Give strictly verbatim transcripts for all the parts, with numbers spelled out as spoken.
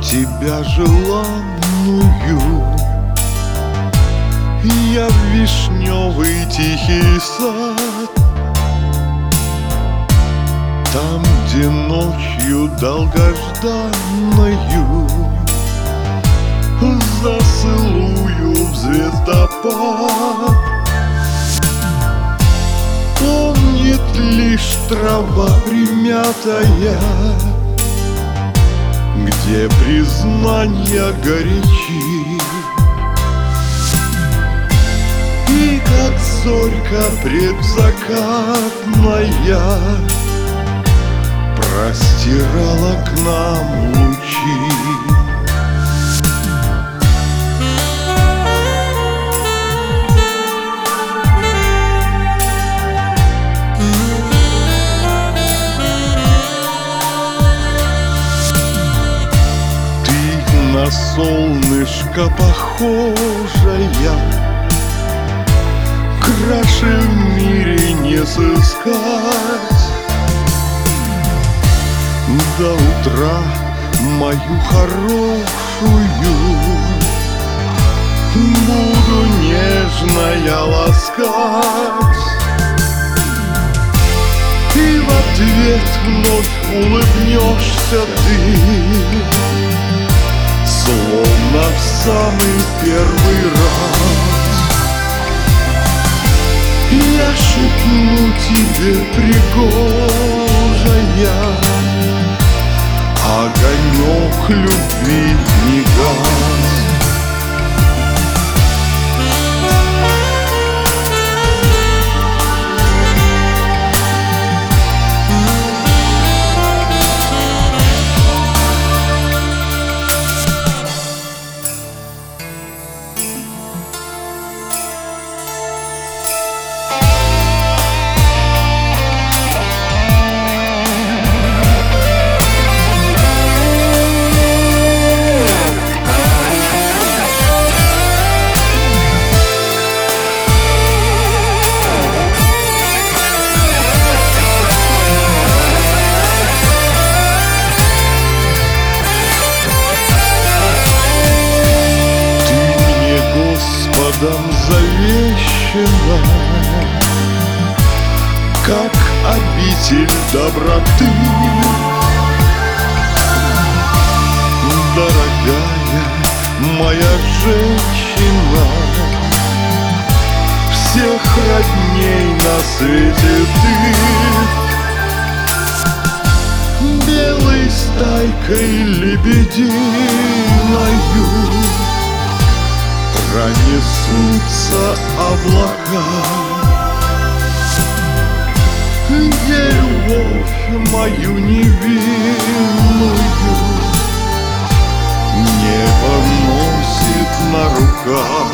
тебя желанную я в вишневый тихий сад, там, где ночью долгожданною зацелую в звездопад. Помнит лишь трава примятая, где признания горячи, и как зорька предзакатная простирала к нам лучи. На солнышко похожая, краше в мире не сыскать. До утра мою хорошую буду нежная ласкать, и в ответ вновь улыбнешься ты, словно в самый первый раз. Я шепну тебе, пригожая, огонек любви не гас. Завещена, как обитель доброты. Дорогая моя женщина, всех родней на свете ты белой стайкой лебединою пронесутся облака, где любовь мою невинную небо носит на руках.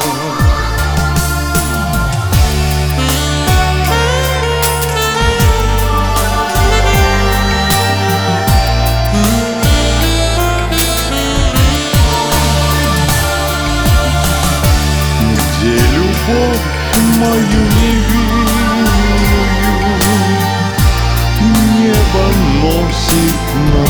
Любовь мою невинную небо носит на